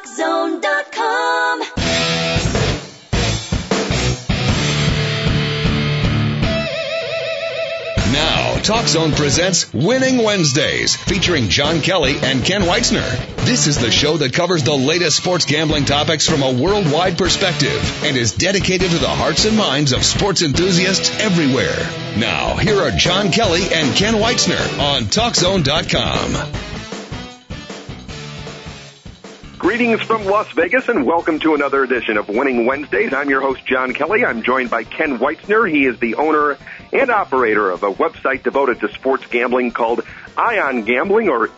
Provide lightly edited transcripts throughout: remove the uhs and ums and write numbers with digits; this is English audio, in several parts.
TalkZone.com. Now, TalkZone presents Winning Wednesdays, featuring John Kelly and Ken Weitzner. This is the show that covers the latest sports gambling topics from a worldwide perspective and is dedicated to the hearts and minds of sports enthusiasts everywhere. Now, here are John Kelly and Ken Weitzner on TalkZone.com. Greetings from Las Vegas and welcome to another edition of Winning Wednesdays. I'm your host, John Kelly. I'm joined by Ken Weitzner. He is the owner and operator of a website devoted to sports gambling called Ion Gambling, or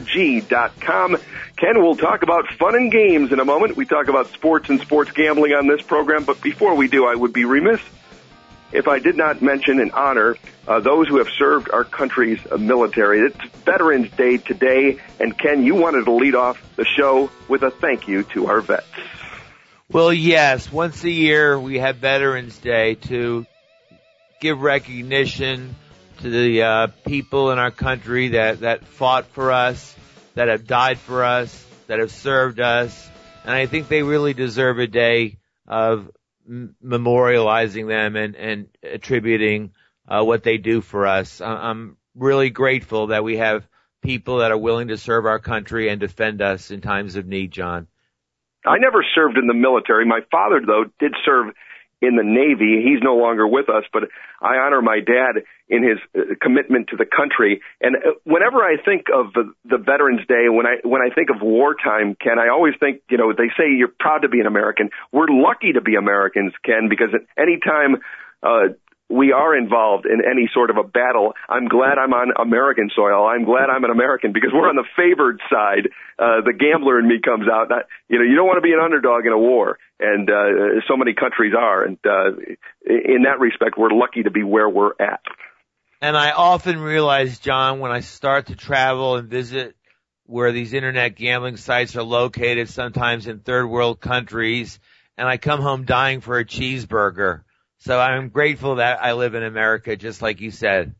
EOG.com. Ken, we'll talk about fun and games in a moment. We talk about sports and sports gambling on this program, but before we do, I would be remiss if I did not mention and honor those who have served our country's military. It's Veterans Day today, and Ken, you wanted to lead off the show with a thank you to our vets. Well, yes, once a year we have Veterans Day to give recognition to the people in our country that fought for us, that have died for us, that have served us, and I think they really deserve a day of memorializing them and attributing what they do for us. I'm really grateful that we have people that are willing to serve our country and defend us in times of need, John. I never served in the military. My father, though, did serve in the Navy. He's no longer with us, but I honor my dad in his commitment to the country. And whenever I think of the Veterans Day, when I think of wartime, Ken, I always think, they say you're proud to be an American. We're lucky to be Americans, Ken, because at any time we are involved in any sort of a battle, I'm glad I'm on American soil. I'm glad I'm an American because we're on the favored side. The gambler in me comes out. You don't want to be an underdog in a war, and so many countries are. And in that respect, we're lucky to be where we're at. And I often realize, John, when I start to travel and visit where these internet gambling sites are located, sometimes in third world countries, and I come home dying for a cheeseburger. So I'm grateful that I live in America, just like you said.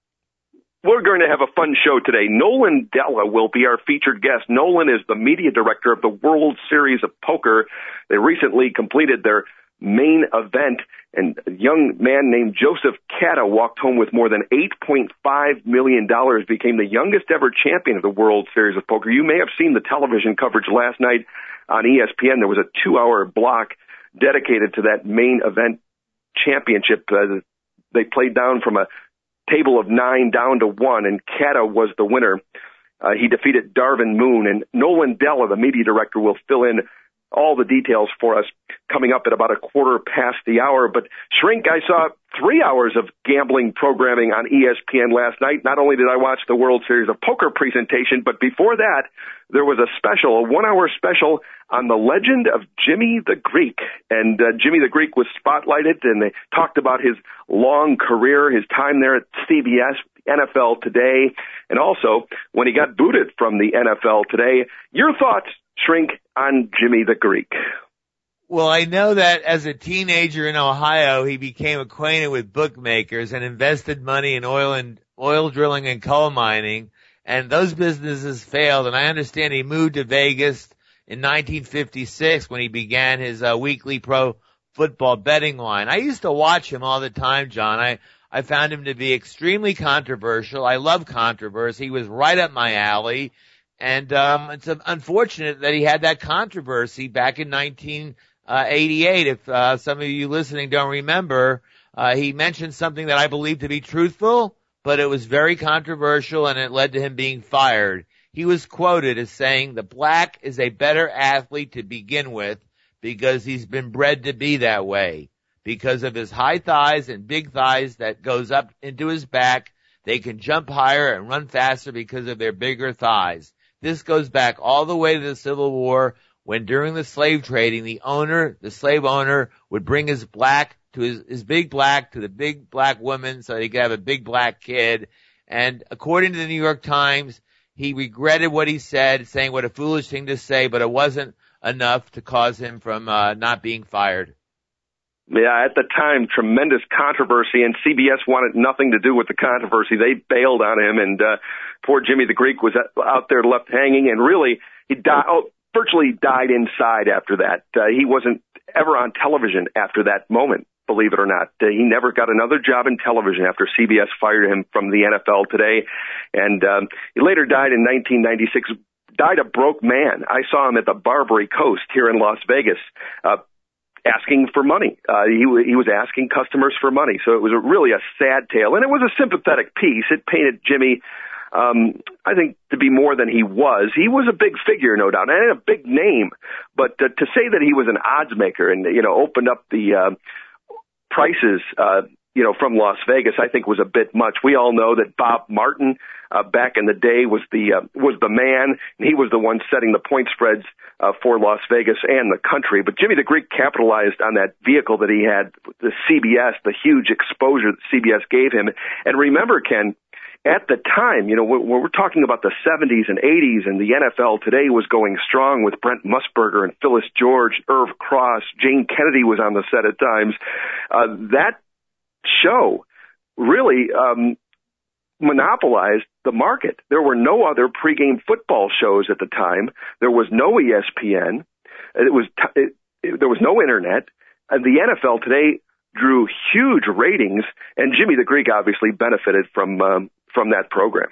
We're going to have a fun show today. Nolan Della will be our featured guest. Nolan is the media director of the World Series of Poker. They recently completed their main event, and a young man named Joseph Katta walked home with more than $8.5 million, became the youngest ever champion of the World Series of Poker. You may have seen the television coverage last night on ESPN. There was a 2-hour block dedicated to that main event championship. They played down from a table of 9 down to 1, and Katta was the winner. He defeated Darvin Moon, and Nolan Della, the media director, will fill in all the details for us coming up at about 1:15 the hour. But Shrink, I saw 3 hours of gambling programming on ESPN last night. Not only did I watch the World Series of Poker presentation, but before that, there was a 1-hour special on the legend of Jimmy the Greek. And Jimmy the Greek was spotlighted, and they talked about his long career, his time there at CBS, NFL Today, and also when he got booted from the NFL Today. Your thoughts, Shrink, on Jimmy the Greek? Well, I know that as a teenager in Ohio, he became acquainted with bookmakers and invested money in oil drilling and coal mining, and those businesses failed. And I understand he moved to Vegas in 1956 when he began his weekly pro football betting line. I used to watch him all the time, John. I found him to be extremely controversial. I love controversy. He was right up my alley. And it's unfortunate that he had that controversy back in 1988. If some of you listening don't remember, he mentioned something that I believe to be truthful, but it was very controversial, and it led to him being fired. He was quoted as saying, "The black is a better athlete to begin with because he's been bred to be that way. Because of his high thighs and big thighs that goes up into his back, they can jump higher and run faster because of their bigger thighs." This goes back all the way to the Civil War, when during the slave trading, the slave owner would bring his big black to the big black woman so he could have a big black kid. And according to the New York Times, he regretted what he said, saying what a foolish thing to say, but it wasn't enough to cause him from not being fired. Yeah, at the time, tremendous controversy, and CBS wanted nothing to do with the controversy. They bailed on him, and poor Jimmy the Greek was out there left hanging, and really, he died. virtually died inside after that. He wasn't ever on television after that moment, believe it or not. He never got another job in television after CBS fired him from the NFL Today. And he later died in 1996, died a broke man. I saw him at the Barbary Coast here in Las Vegas, asking for money. He was asking customers for money. So it was really a sad tale. And it was a sympathetic piece. It painted Jimmy, I think, to be more than he was. He was a big figure, no doubt, and a big name. But to say that he was an odds maker and, opened up the prices, from Las Vegas, I think was a bit much. We all know that Bob Martin, back in the day, was the man, and he was the one setting the point spreads for Las Vegas and the country. But Jimmy the Greek capitalized on that vehicle that he had, the CBS, the huge exposure that CBS gave him. And remember, Ken, at the time, when we're talking about the 70s and 80s, and the NFL Today was going strong with Brent Musburger and Phyllis George, Irv Cross, Jane Kennedy was on the set at times. That show really monopolized the market. There were no other pregame football shows at the time. There was no ESPN. There was no internet. And the NFL Today drew huge ratings, and Jimmy the Greek obviously benefited from that program.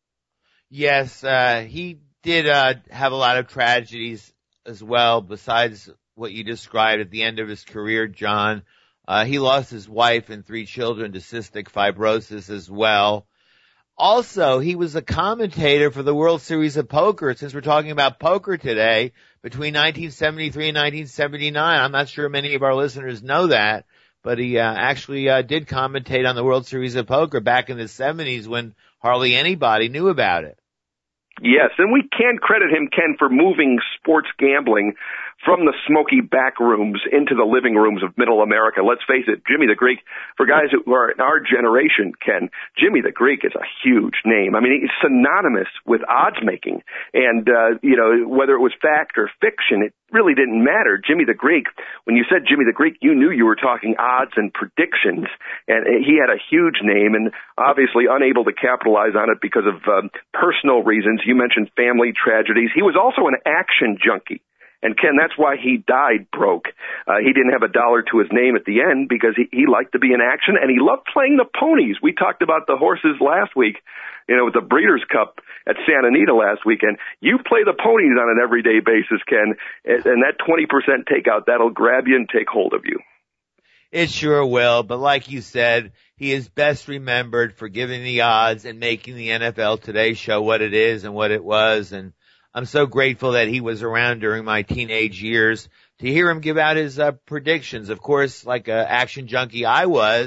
Yes, he did have a lot of tragedies as well, besides what you described at the end of his career, John. He lost his wife and 3 children to cystic fibrosis as well. Also, he was a commentator for the World Series of Poker, since we're talking about poker today, between 1973 and 1979. I'm not sure many of our listeners know that, but he actually did commentate on the World Series of Poker back in the 70s when hardly anybody knew about it. Yes, and we can credit him, Ken, for moving sports gambling from the smoky back rooms into the living rooms of middle America. Let's face it, Jimmy the Greek, for guys who are in our generation, Ken, Jimmy the Greek is a huge name. I mean, he's synonymous with odds making. And, whether it was fact or fiction, it really didn't matter. Jimmy the Greek, when you said Jimmy the Greek, you knew you were talking odds and predictions. And he had a huge name, and obviously unable to capitalize on it because of personal reasons. You mentioned family tragedies. He was also an action junkie. And, Ken, that's why he died broke. He didn't have a dollar to his name at the end because he liked to be in action, and he loved playing the ponies. We talked about the horses last week, with the Breeders' Cup at Santa Anita last weekend. You play the ponies on an everyday basis, Ken, and that 20% takeout, that'll grab you and take hold of you. It sure will, but like you said, he is best remembered for giving the odds and making the NFL Today show what it is and what it was, and I'm so grateful that he was around during my teenage years to hear him give out his predictions. Of course, like an action junkie I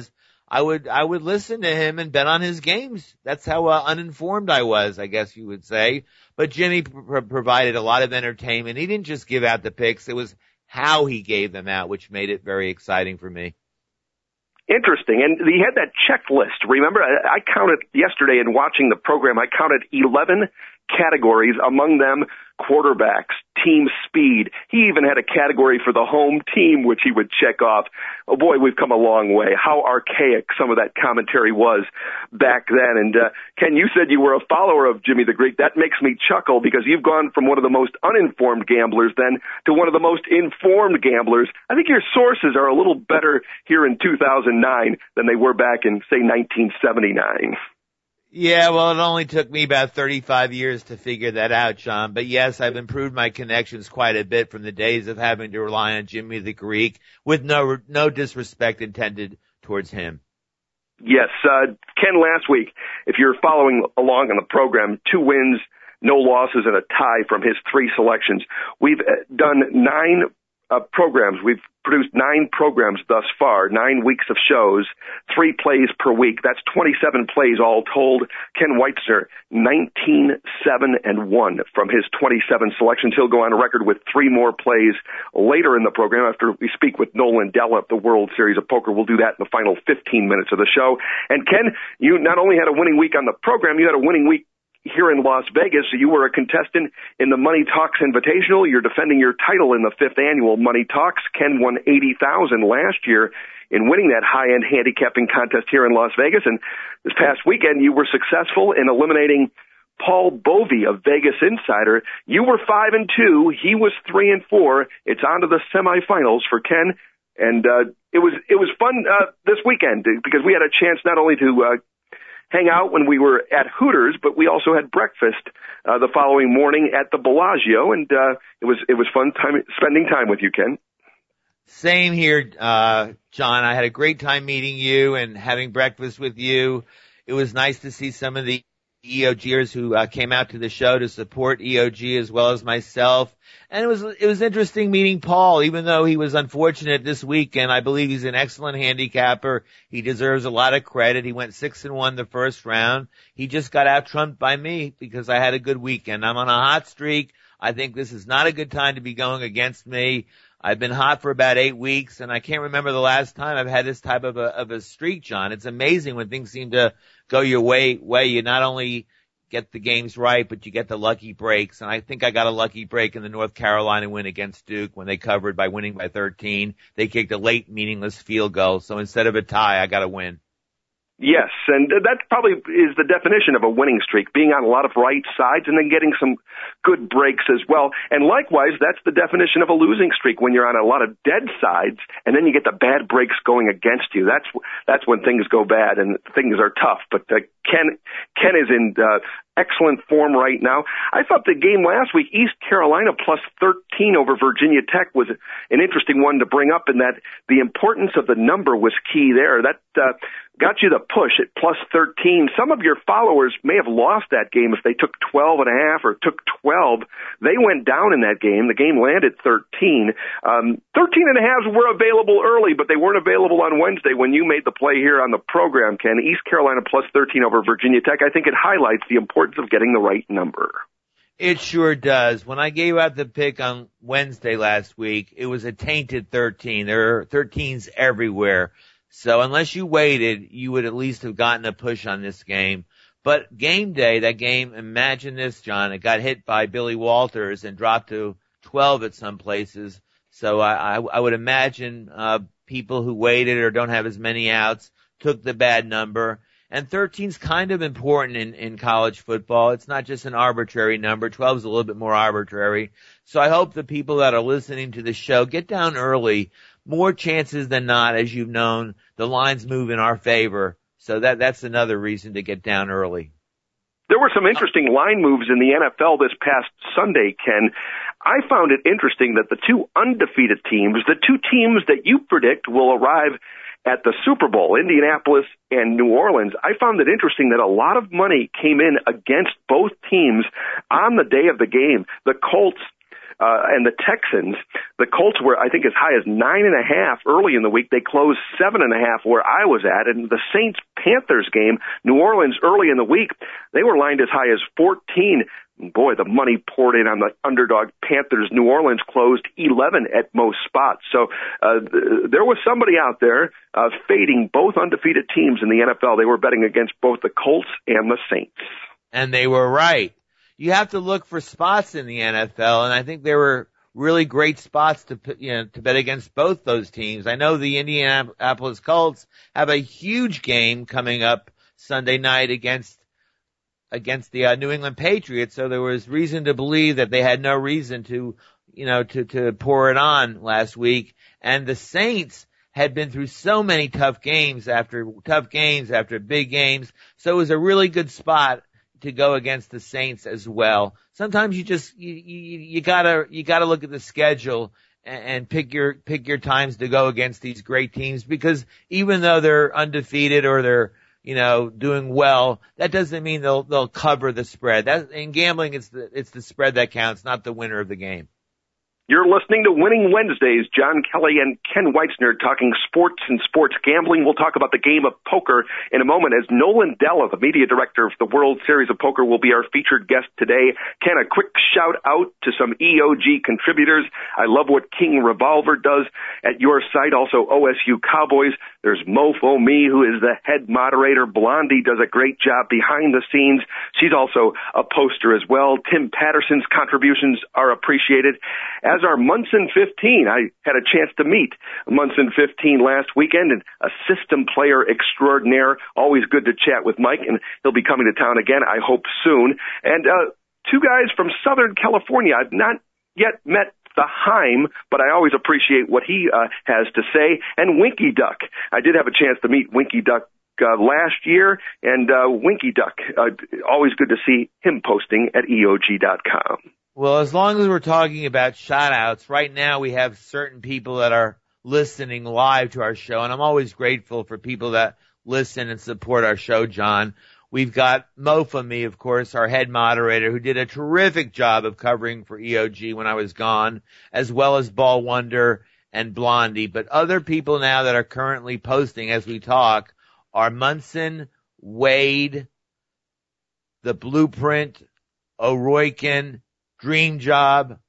would listen to him and bet on his games. That's how uninformed I was, I guess you would say. But Jimmy provided a lot of entertainment. He didn't just give out the picks. It was how he gave them out, which made it very exciting for me. Interesting. And he had that checklist. Remember, I counted yesterday in watching the program, I counted 11 categories, among them quarterbacks, team speed. He even had a category for the home team, which he would check off. Oh boy, we've come a long way. How archaic some of that commentary was back then. And Ken, you said you were a follower of Jimmy the Greek. That makes me chuckle because you've gone from one of the most uninformed gamblers then to one of the most informed gamblers. I think your sources are a little better here in 2009 than they were back in, say, 1979. Yeah, well, it only took me about 35 years to figure that out, John. But yes, I've improved my connections quite a bit from the days of having to rely on Jimmy the Greek, with no disrespect intended towards him. Yes, Ken, last week, if you're following along on the program, 2 wins, no losses, and a tie from his 3 selections. We've done 9 programs. We've produced 9 programs thus far, 9 weeks of shows, 3 plays per week. That's 27 plays all told. Ken Weitzner, 19-7-1 from his 27 selections. He'll go on record with 3 more plays later in the program after we speak with Nolan Della of the World Series of Poker. We'll do that in the final 15 minutes of the show. And Ken, you not only had a winning week on the program, you had a winning week here in Las Vegas. You were a contestant in the Money Talks Invitational. You're defending your title in the 5th annual Money Talks. Ken won $80,000 last year in winning that high-end handicapping contest here in Las Vegas. And this past weekend, you were successful in eliminating Paul Bovey of Vegas Insider. You were 5-2. He was 3-4. It's on to the semifinals for Ken. And it was fun this weekend because we had a chance not only to hang out when we were at Hooters, but we also had breakfast the following morning at the Bellagio, and it was fun spending time with you, Ken. Same here, John. I had a great time meeting you and having breakfast with you. It was nice to see some of the EOGers who came out to the show to support EOG as well as myself. And it was interesting meeting Paul, even though he was unfortunate this weekend. I believe he's an excellent handicapper. He deserves a lot of credit. He went 6-1 the first round. He just got out-trumped by me because I had a good weekend. I'm on a hot streak. I think this is not a good time to be going against me. I've been hot for about 8 weeks, and I can't remember the last time I've had this type of a streak, John. It's amazing when things seem to go your way. You not only get the games right, but you get the lucky breaks. And I think I got a lucky break in the North Carolina win against Duke when they covered by winning by 13. They kicked a late, meaningless field goal. So instead of a tie, I got a win. Yes, and that probably is the definition of a winning streak, being on a lot of right sides and then getting some good breaks as well. And likewise, that's the definition of a losing streak, when you're on a lot of dead sides and then you get the bad breaks going against you. That's when things go bad and things are tough. But Ken is in excellent form right now. I thought the game last week, East Carolina plus 13 over Virginia Tech, was an interesting one to bring up, in that the importance of the number was key there. That got you the push at plus 13. Some of your followers may have lost that game if they took 12.5 or took 12. They went down in that game. The game landed 13. 13.5s were available early, but they weren't available on Wednesday when you made the play here on the program, Ken. East Carolina plus 13 over Virginia Tech. I think it highlights the importance of getting the right number. It sure does. When I gave out the pick on Wednesday last week, it was a tainted 13. There are 13s everywhere. So unless you waited, you would at least have gotten a push on this game. But game day, that game, imagine this, John, it got hit by Billy Walters and dropped to 12 at some places. So I would imagine people who waited or don't have as many outs took the bad number. And 13's kind of important in college football. It's not just an arbitrary number. 12 is a little bit more arbitrary. So I hope the people that are listening to the show get down early. More chances than not, as you've known, the lines move in our favor. So that's another reason to get down early. There were some interesting line moves in the NFL this past Sunday, Ken. I found it interesting that the two undefeated teams, the two teams that you predict will arrive at the Super Bowl, Indianapolis and New Orleans, I found it interesting that a lot of money came in against both teams on the day of the game. The Colts and the Texans, the Colts were, I think, as high as 9.5 early in the week. They closed 7.5 where I was at. And the Saints-Panthers game, New Orleans early in the week, they were lined as high as 14. Boy, the money poured in on the underdog Panthers. New Orleans closed 11 at most spots. So there was somebody out there fading both undefeated teams in the NFL. They were betting against both the Colts and the Saints. And they were right. You have to look for spots in the NFL, and I think there were really great spots to bet against both those teams. I know the Indianapolis Colts have a huge game coming up Sunday night against the New England Patriots, so there was reason to believe that they had no reason to pour it on last week. And the Saints had been through so many tough games after big games, so it was a really good spot to go against the Saints as well. Sometimes you gotta look at the schedule and pick your times to go against these great teams, because even though they're undefeated or they're doing well, that doesn't mean they'll cover the spread. In gambling, it's the spread that counts, not the winner of the game. You're listening to Winning Wednesdays. John Kelly and Ken Weitzner talking sports and sports gambling. We'll talk about the game of poker in a moment, as Nolan Della, the media director of the World Series of Poker, will be our featured guest today. Ken, a quick shout out to some EOG contributors. I love what King Revolver does at your site. Also OSU Cowboys. There's Mofo Me, who is the head moderator. Blondie does a great job behind the scenes. She's also a poster as well. Tim Patterson's contributions are appreciated, as are Munson 15. I had a chance to meet Munson 15 last weekend, and a system player extraordinaire. Always good to chat with Mike, and he'll be coming to town again, I hope, soon. And two guys from Southern California. I've not yet met the Heim, but I always appreciate what he has to say. And Winky Duck. I did have a chance to meet Winky Duck last year, and Winky Duck, always good to see him posting at EOG.com. Well, as long as we're talking about shout-outs, right now we have certain people that are listening live to our show, and I'm always grateful for people that listen and support our show, John. We've got Mofo Me, of course, our head moderator, who did a terrific job of covering for EOG when I was gone, as well as Ball Wonder and Blondie. But other people now that are currently posting as we talk are Munson, Wade, The Blueprint, O'Roykin, Dream Job,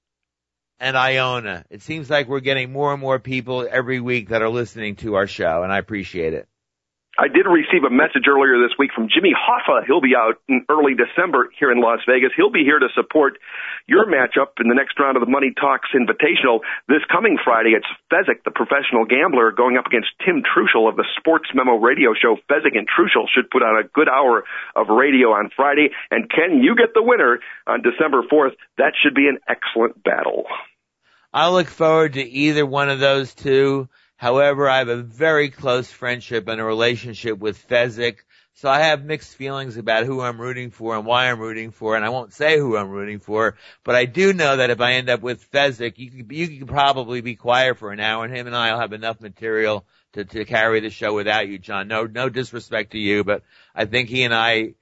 and Iona. It seems like we're getting more and more people every week that are listening to our show, and I appreciate it. I did receive a message earlier this week from Jimmy Hoffa. He'll be out in early December here in Las Vegas. He'll be here to support your matchup in the next round of the Money Talks Invitational this coming Friday. It's Fezzik, the professional gambler, going up against Tim Truschel of the Sports Memo radio show. Fezzik and Truschel should put on a good hour of radio on Friday. And Ken, you get the winner on December 4th. That should be an excellent battle. I look forward to either one of those two. However, I have a very close friendship and a relationship with Fezzik, so I have mixed feelings about who I'm rooting for and why I'm rooting for, and I won't say who I'm rooting for, but I do know that if I end up with Fezzik, you could probably be quiet for an hour, and him and I will have enough material to carry the show without you, John. No disrespect to you, but I think he and I,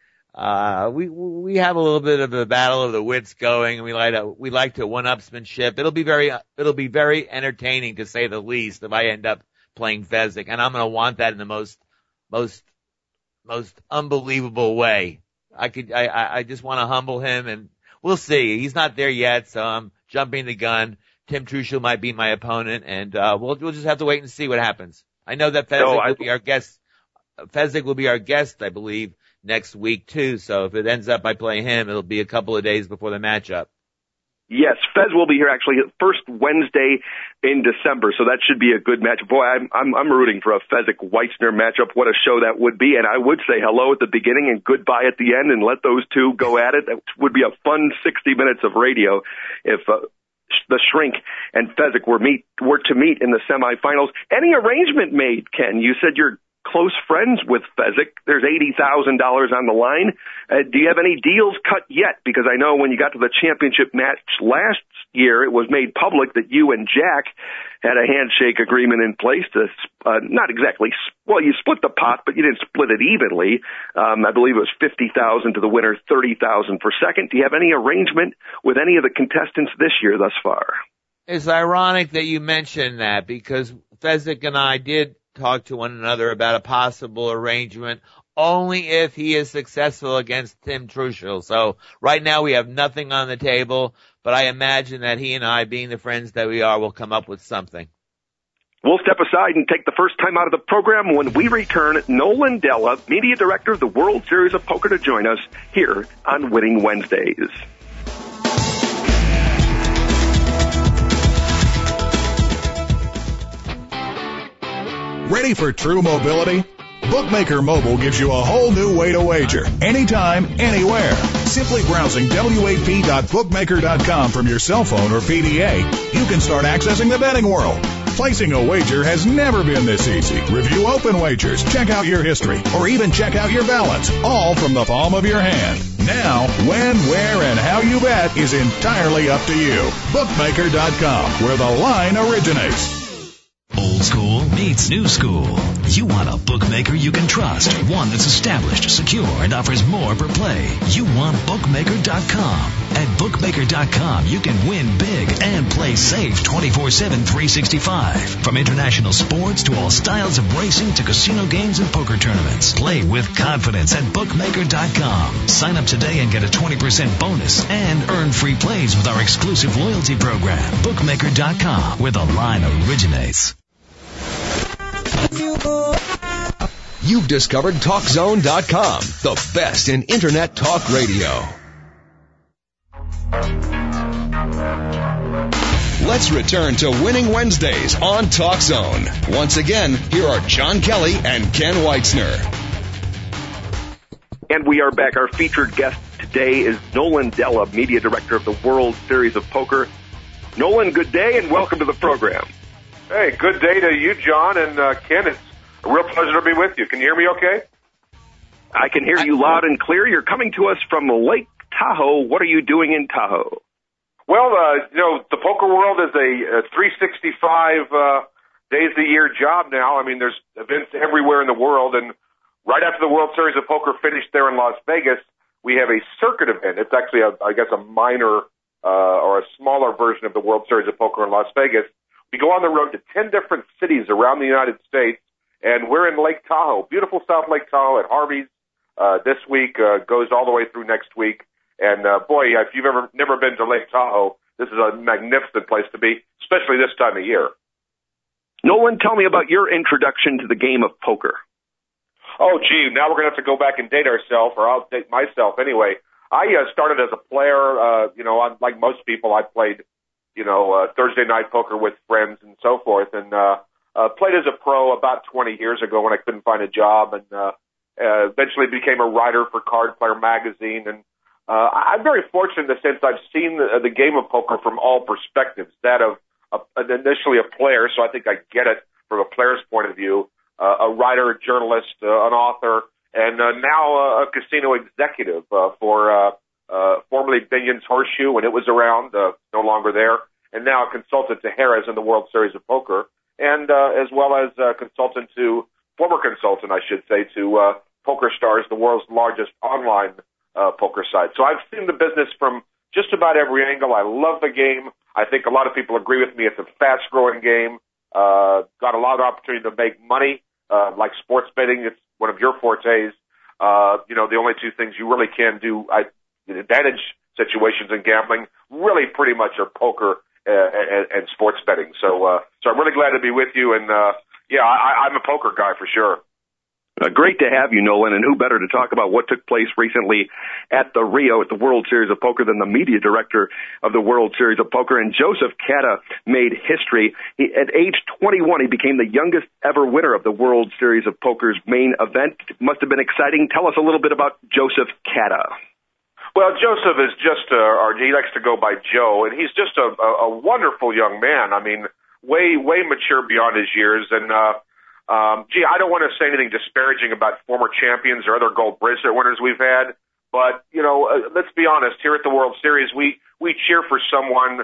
we have a little bit of a battle of the wits going, and we like to one-upsmanship. It'll be very entertaining, to say the least, if I end up playing Fezzik, and I'm going to want that in the most unbelievable way. I just want to humble him, and we'll see. He's not there yet, so I'm jumping the gun. Tim Truschel might be my opponent, and we'll just have to wait and see what happens. I know that Fezzik will be our guest. Fezzik will be our guest, I believe, next week too. So if it ends up by playing him, it'll be a couple of days before the matchup. Yes, Fez will be here actually first Wednesday in December, so that should be a good match. Boy, I'm rooting for a Fezzik-Weitzner matchup. What a show that would be, and I would say hello at the beginning and goodbye at the end and let those two go at it. That would be a fun 60 minutes of radio if the Shrink and Fezzik were to meet in the semifinals. Any arrangement made, Ken? You said you're close friends with Fezzik. There's $80,000 on the line. Do you have any deals cut yet? Because I know when you got to the championship match last year, it was made public that you and Jack had a handshake agreement in place to not exactly, well, you split the pot, but you didn't split it evenly. I believe it was $50,000 to the winner, $30,000 for second. Do you have any arrangement with any of the contestants this year thus far? It's ironic that you mentioned that, because Fezzik and I did talk to one another about a possible arrangement only if he is successful against Tim Truschel. So right now we have nothing on the table, but I imagine that he and I, being the friends that we are, will come up with something. We'll step aside and take the first time out of the program. When we return, Nolan Della, media director of the World Series of Poker, to join us here on Winning Wednesdays. Ready for true mobility? Bookmaker Mobile gives you a whole new way to wager. Anytime, anywhere. Simply browsing WAP.bookmaker.com from your cell phone or PDA, you can start accessing the betting world. Placing a wager has never been this easy. Review open wagers, check out your history, or even check out your balance, all from the palm of your hand. Now, when, where, and how you bet is entirely up to you. Bookmaker.com, where the line originates. Old school meets new school. You want a bookmaker you can trust, one that's established, secure, and offers more per play. You want Bookmaker.com. At Bookmaker.com, you can win big and play safe 24/7, 365. From international sports to all styles of racing to casino games and poker tournaments. Play with confidence at Bookmaker.com. Sign up today and get a 20% bonus and earn free plays with our exclusive loyalty program. Bookmaker.com, where the line originates. You've discovered TalkZone.com, the best in Internet talk radio. Let's return to Winning Wednesdays on TalkZone. Once again, here are John Kelly and Ken Weitzner. And we are back. Our featured guest today is Nolan Della, Media Director of the World Series of Poker. Nolan, good day and welcome to the program. Hey, good day to you, John, and Ken. It's a real pleasure to be with you. Can you hear me okay? I can hear you loud and clear. You're coming to us from Lake Tahoe. What are you doing in Tahoe? Well, the poker world is a 365 days a year job now. I mean, there's events everywhere in the world, and right after the World Series of Poker finished there in Las Vegas, we have a circuit event. It's actually, a minor or a smaller version of the World Series of Poker in Las Vegas. We go on the road to 10 different cities around the United States, and we're in Lake Tahoe, beautiful South Lake Tahoe at Harvey's this week, goes all the way through next week. And, boy, if you've never been to Lake Tahoe, this is a magnificent place to be, especially this time of year. Nolan, tell me about your introduction to the game of poker. Oh, gee, now we're going to have to go back and date ourselves, or I'll date myself anyway. I started as a player, like most people, I played, Thursday night poker with friends and so forth, and played as a pro about 20 years ago when I couldn't find a job, and eventually became a writer for Card Player magazine. And I'm very fortunate in the sense I've seen the game of poker from all perspectives, that of initially a player, so I think I get it from a player's point of view, a writer, a journalist, an author, and now a casino executive for formerly Binion's Horseshoe when it was around, no longer there, and now a consultant to Harrah's in the World Series of Poker, and as well as former consultant, I should say, to PokerStars, the world's largest online poker site. So I've seen the business from just about every angle. I love the game. I think a lot of people agree with me. It's a fast-growing game. Got a lot of opportunity to make money, like sports betting. It's one of your fortes. The only two things you really can do, advantage situations in gambling, really pretty much are poker and sports betting. So I'm really glad to be with you. And I'm a poker guy for sure. Great to have you, Nolan, and who better to talk about what took place recently at the Rio at the World Series of Poker than the media director of the World Series of Poker. And Joseph Katta made history. At age 21, he became the youngest ever winner of the World Series of Poker's main event. Must have been exciting. Tell us a little bit about Joseph Katta. Well, Joseph is just, he likes to go by Joe, and he's just a wonderful young man. I mean, way mature beyond his years, and I don't want to say anything disparaging about former champions or other gold bracelet winners we've had, but, let's be honest, here at the World Series, we cheer for someone,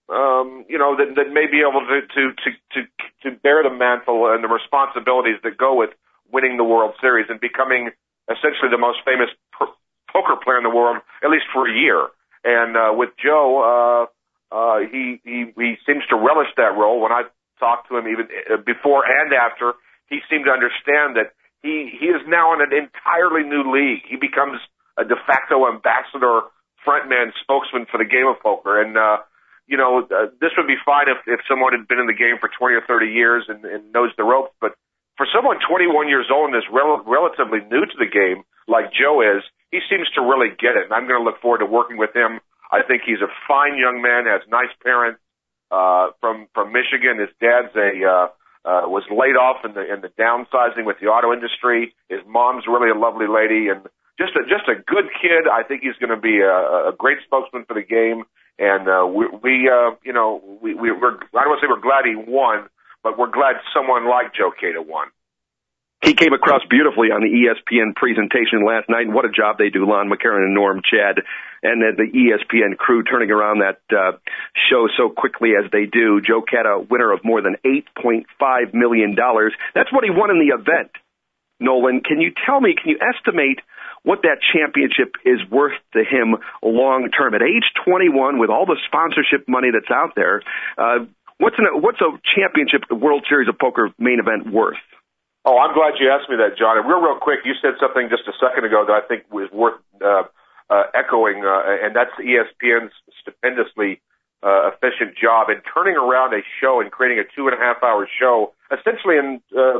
that may be able to bear the mantle and the responsibilities that go with winning the World Series and becoming essentially the most famous poker player in the world, at least for a year. And with Joe, he seems to relish that role. When I talked to him even before and after, he seemed to understand that he is now in an entirely new league. He becomes a de facto ambassador, frontman, spokesman for the game of poker. And, this would be fine if someone had been in the game for 20 or 30 years and knows the ropes. But for someone 21 years old and is relatively new to the game, like Joe is, he seems to really get it. And I'm going to look forward to working with him. I think he's a fine young man, has nice parents, from Michigan. His dad's was laid off in the downsizing with the auto industry. His mom's really a lovely lady and just a good kid. I think he's going to be a great spokesman for the game. And we're I don't want to say we're glad he won, but we're glad someone like Joe Katta won. He came across beautifully on the ESPN presentation last night, and what a job they do, Lon McCarron and Norm Chad, and the ESPN crew turning around that show so quickly as they do. Joe Katta, winner of more than $8.5 million. That's what he won in the event. Nolan, can you estimate what that championship is worth to him long term? At age 21, with all the sponsorship money that's out there, what's a championship at the World Series of Poker main event worth? Oh, I'm glad you asked me that, John. And real quick, you said something just a second ago that I think was worth echoing, and that's ESPN's stupendously efficient job in turning around a show and creating a 2.5-hour show, essentially in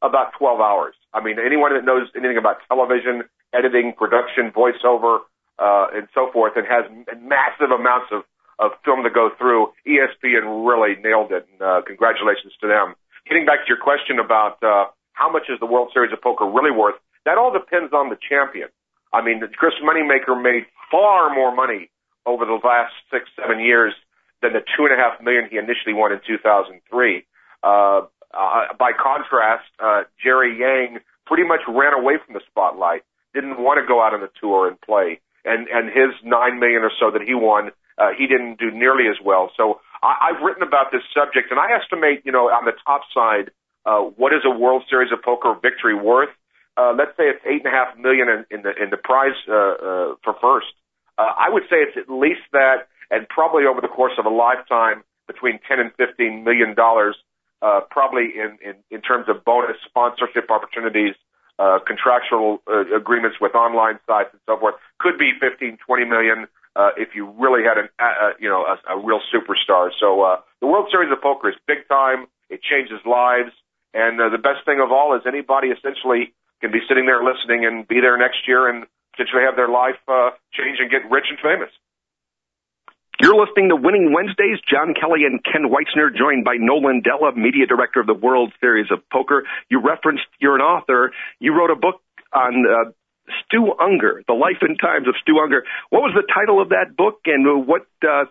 about 12 hours. I mean, anyone that knows anything about television, editing, production, voiceover, and so forth, and has massive amounts of film to go through, ESPN really nailed it, and congratulations to them. Getting back to your question about how much is the World Series of Poker really worth, that all depends on the champion. I mean, Chris Moneymaker made far more money over the last 6-7 years than the $2.5 million he initially won in 2003. By contrast, Jerry Yang pretty much ran away from the spotlight, didn't want to go out on the tour and play, and his $9 million or so that he won, he didn't do nearly as well. So I've written about this subject, and I estimate, on the top side, what is a World Series of Poker victory worth? Let's say it's $8.5 million in the prize for first. I would say it's at least that, and probably over the course of a lifetime, between $10 and $15 million, probably in terms of bonus sponsorship opportunities, contractual agreements with online sites and so forth, could be 15, 20 million if you really had a real superstar. So the World Series of Poker is big time. It changes lives, and the best thing of all is anybody essentially can be sitting there listening and be there next year and potentially have their life change and get rich and famous. You're listening to Winning Wednesdays. John Kelly and Ken Weitzner, joined by Nolan Della, media director of the World Series of Poker. You referenced you're an author. You wrote a book on Stu Ungar, The Life and Times of Stu Ungar. What was the title of that book, and what?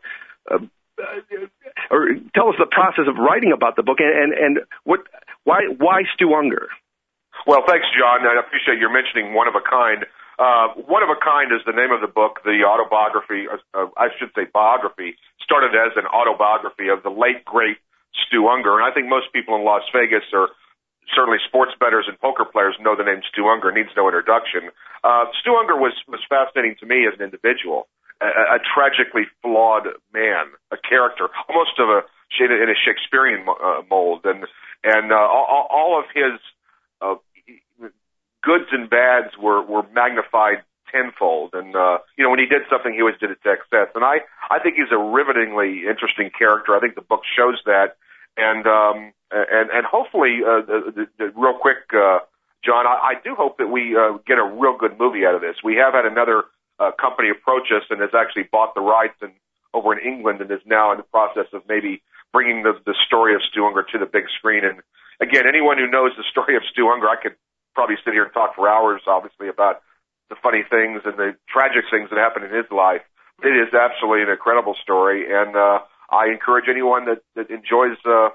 Or tell us the process of writing about the book, and what? Why Stu Ungar? Well, thanks, John. I appreciate your mentioning One of a Kind. One of a Kind is the name of the book. The autobiography, I should say biography, started as an autobiography of the late, great Stu Ungar. And I think most people in Las Vegas, or certainly sports bettors and poker players, know the name Stu Ungar. Needs no introduction. Stu Ungar was fascinating to me as an individual, a tragically flawed man, a character, almost of in a Shakespearean mold. And all of his goods and bads were magnified tenfold. And, when he did something, he always did it to excess. And I think he's a rivetingly interesting character. I think the book shows that. And hopefully, real quick, John, I do hope that we get a real good movie out of this. We have had another company approach us and has actually bought the rights over in England and is now in the process of maybe bringing the story of Stu Ungar to the big screen. And again, anyone who knows the story of Stu Ungar, I could probably sit here and talk for hours, obviously, about the funny things and the tragic things that happened in his life. It is absolutely an incredible story, and I encourage anyone that enjoys, the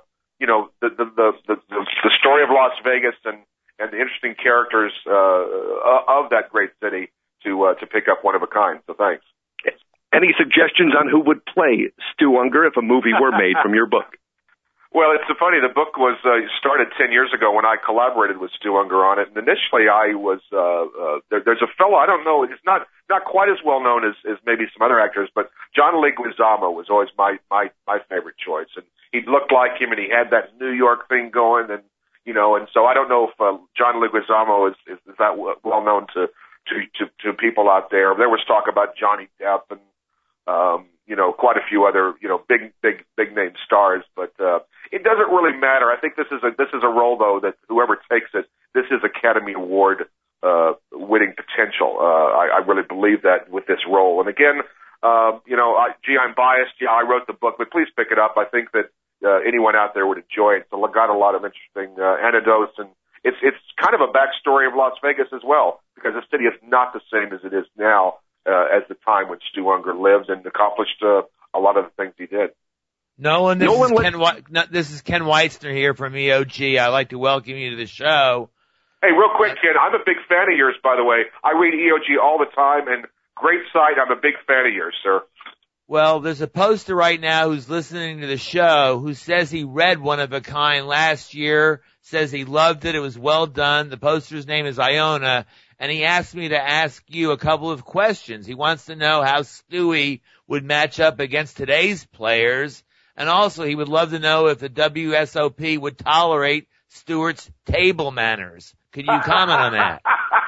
story of Las Vegas and the interesting characters of that great city to pick up One of a Kind. So thanks. Any suggestions on who would play Stu Ungar if a movie were made from your book? Well, it's so funny. The book was started 10 years ago when I collaborated with Stu Ungar on it. And initially, I was there's a fellow, I don't know, he's not quite as well known as maybe some other actors, but John Leguizamo was always my favorite choice. And he looked like him, and he had that New York thing going, and so I don't know if John Leguizamo is that well known to people out there. There was talk about Johnny Depp and quite a few other, big name stars, but it doesn't really matter. I think this is a role, though, that whoever takes it, this is Academy Award winning potential. I really believe that with this role. And again, I'm biased. Yeah, I wrote the book, but please pick it up. I think that anyone out there would enjoy it. So it got a lot of interesting anecdotes, and it's kind of a backstory of Las Vegas as well, because the city is not the same as it is now. As the time when Stu Ungar lived and accomplished a lot of the things he did. Nolan, this is Ken Weitzner here from EOG. I'd like to welcome you to the show. Hey, real quick, Ken, I'm a big fan of yours, by the way. I read EOG all the time, and great site. I'm a big fan of yours, sir. Well, there's a poster right now who's listening to the show who says he read One of a Kind last year, says he loved it. It was well done. The poster's name is Iona. And he asked me to ask you a couple of questions. He wants to know how Stewie would match up against today's players. And also he would love to know if the WSOP would tolerate Stewart's table manners. Could you comment on that?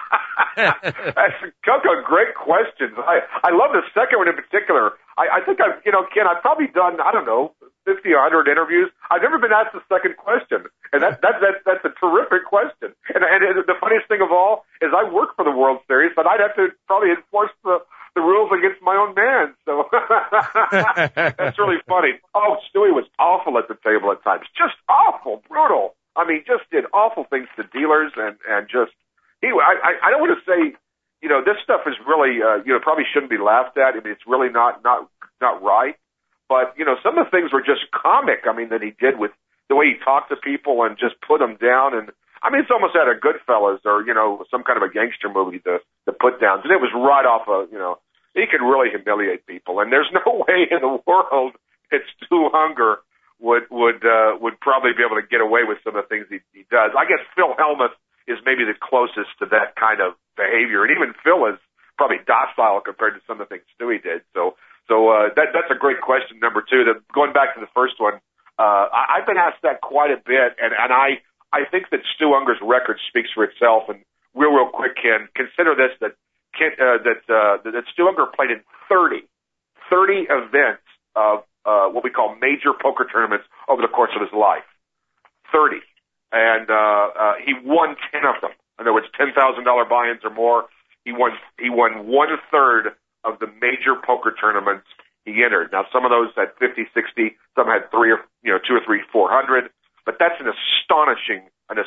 Coco, great questions. I love the second one in particular. I think Ken, I've probably done, 50, 100 interviews. I've never been asked the second question, and that's a terrific question. And the funniest thing of all is I work for the World Series, but I'd have to probably enforce the rules against my own man. So that's really funny. Oh, Stewie was awful at the table at times, just awful, brutal. I mean, just did awful things to dealers, and just I don't want to say, this stuff is really probably shouldn't be laughed at. I mean, it's really not right. But, some of the things were just comic, that he did with the way he talked to people and just put them down. And, it's almost out of Goodfellas or, some kind of a gangster movie, the put downs. And it was right off he could really humiliate people. And there's no way in the world that Stu Unger would probably be able to get away with some of the things he does. I guess Phil Hellmuth is maybe the closest to that kind of behavior. And even Phil is probably docile compared to some of the things Stewie did. So that's a great question, number two. Going back to the first one, I've been asked that quite a bit, and I think that Stu Unger's record speaks for itself. And real quick, Ken, consider this, that Stu Unger played in 30 events of what we call major poker tournaments over the course of his life. 30. And he won 10 of them. In other words, $10,000 buy-ins or more. He won 1/3 of the major poker tournaments he entered. Now, some of those had 50, 60, some had 2 or 3, 400, but that's an astonishing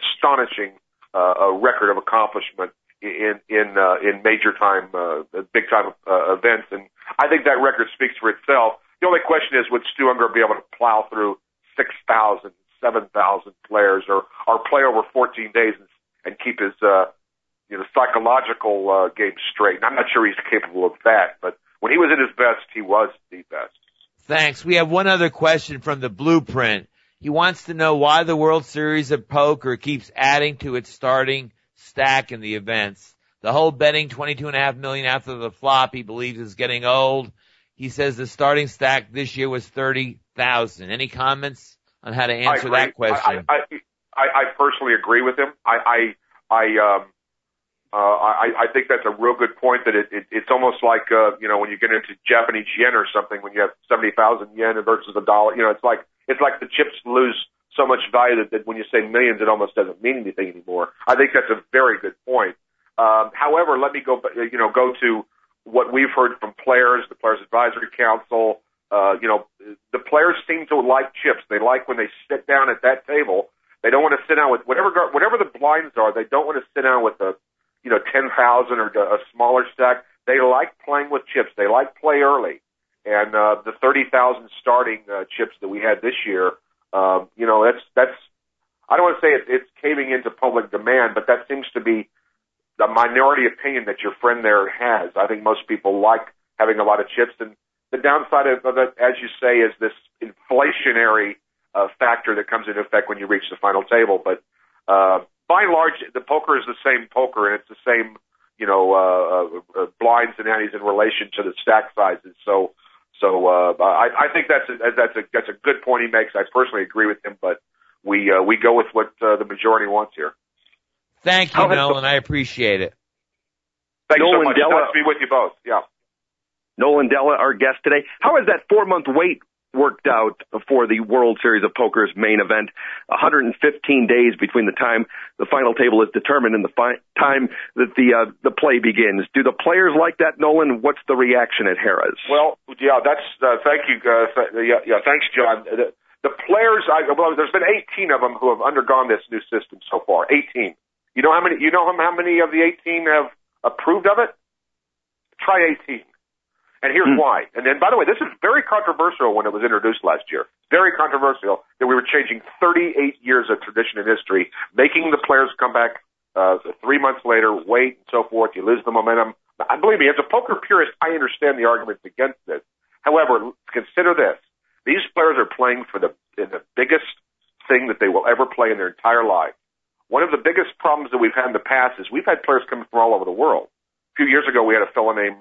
record of accomplishment in major time, big time events. And I think that record speaks for itself. The only question is, would Stu Unger be able to plow through 6,000, 7,000 players, or play over 14 days and keep his psychological game straight? And I'm not sure he's capable of that, but when he was at his best, he was the best. Thanks. We have one other question from the Blueprint. He wants to know why the World Series of Poker keeps adding to its starting stack in the events. The whole betting $22.5 million after the flop, he believes, is getting old. He says the starting stack this year was 30,000. Any comments on how to answer that question? I personally agree with him. I think that's a real good point. That it's almost like when you get into Japanese yen or something, when you have 70,000 yen versus $1. It's like the chips lose so much value that when you say millions, it almost doesn't mean anything anymore. I think that's a very good point. However, let me go to what we've heard from players, the Players Advisory Council. The players seem to like chips. They like when they sit down at that table. They don't want to sit down with whatever the blinds are. They don't want to sit down with 10,000 or a smaller stack. They like playing with chips. They like play early. And the 30,000 starting chips that we had this year, that's I don't want to say it's caving into public demand, but that seems to be the minority opinion that your friend there has. I think most people like having a lot of chips, and the downside of it, as you say, is this inflationary factor that comes into effect when you reach the final table. But by and large, the poker is the same poker, and it's the same, blinds and antes in relation to the stack sizes. So I think that's a good point he makes. I personally agree with him, but we go with what the majority wants here. Thank you, Nolan. I appreciate it. Thanks so much. Nice to be with you both. Yeah. Nolan Della, our guest today. How has that 4-month wait worked out for the World Series of Poker's main event? 115 days between the time the final table is determined and the time that the play begins. Do the players like that, Nolan? What's the reaction at Harrah's? Well, yeah, that's thank you. Thanks, John. The players, there's been 18 of them who have undergone this new system so far. 18. You know how many of the 18 have approved of it? Try 18. And here's why. And then, by the way, this is very controversial when it was introduced last year. Very controversial that we were changing 38 years of tradition and history, making the players come back 3 months later, wait, and so forth. You lose the momentum. Believe me, as a poker purist, I understand the arguments against this. However, consider this. These players are playing in the biggest thing that they will ever play in their entire life. One of the biggest problems that we've had in the past is we've had players coming from all over the world. A few years ago, we had a fellow named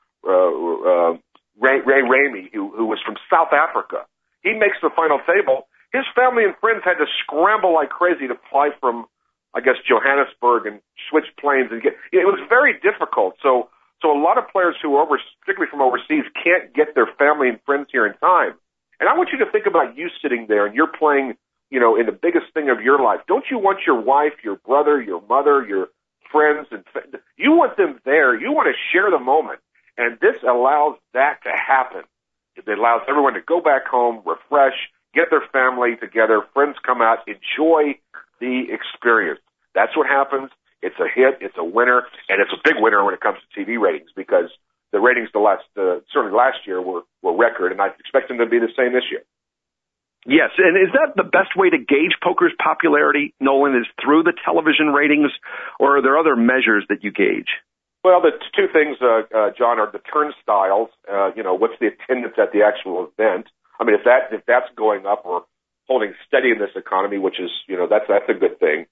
Ray Ramey, who was from South Africa. He makes the final table. His family and friends had to scramble like crazy to fly from, I guess, Johannesburg and switch planes and it was very difficult. So a lot of players who are particularly from overseas, can't get their family and friends here in time. And I want you to think about you sitting there and you're playing, in the biggest thing of your life. Don't you want your wife, your brother, your mother, your friends, you want them there. You want to share the moment. And this allows that to happen. It allows everyone to go back home, refresh, get their family together, friends come out, enjoy the experience. That's what happens. It's a hit, it's a winner, and it's a big winner when it comes to TV ratings because the ratings certainly last year were record, and I expect them to be the same this year. Yes, and is that the best way to gauge poker's popularity, Nolan, is through the television ratings, or are there other measures that you gauge? Well, the two things, John, are the turnstiles. What's the attendance at the actual event? I mean, if that's going up or holding steady in this economy, which is, that's a good thing.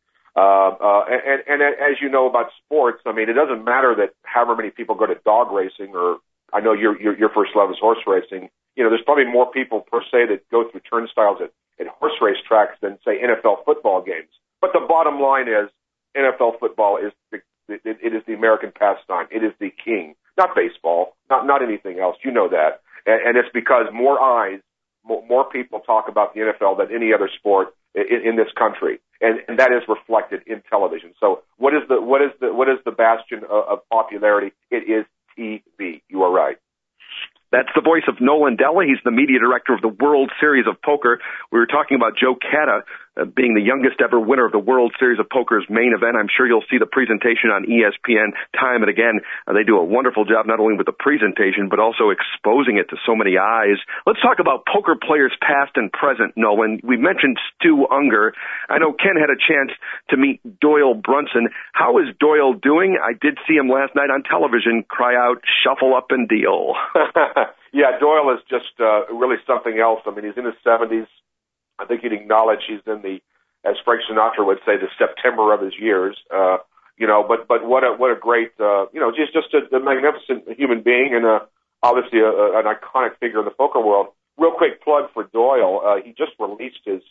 And as you know about sports, I mean, it doesn't matter that however many people go to dog racing, or I know your first love is horse racing. There's probably more people per se that go through turnstiles at horse race tracks than say NFL football games. But the bottom line is NFL football is it is the American pastime. It is the king, not baseball, not anything else. You know that, and it's because more eyes, more people talk about the NFL than any other sport in this country, and that is reflected in television. So what is the bastion of popularity? It is TV. You are right. That's the voice of Nolan Della. He's the media director of the World Series of Poker. We were talking about Joe Catta being the youngest ever winner of the World Series of Poker's main event. I'm sure you'll see the presentation on ESPN time and again. They do a wonderful job not only with the presentation, but also exposing it to so many eyes. Let's talk about poker players past and present, Nolan. We mentioned Stu Unger. I know Ken had a chance to meet Doyle Brunson. How is Doyle doing? I did see him last night on television cry out, "Shuffle up and deal." Yeah, Doyle is just really something else. I mean, he's in his 70s. I think he'd acknowledge he's in the, as Frank Sinatra would say, the September of his years. But what a great, just a magnificent human being and obviously an iconic figure in the poker world. Real quick plug for Doyle. He just released his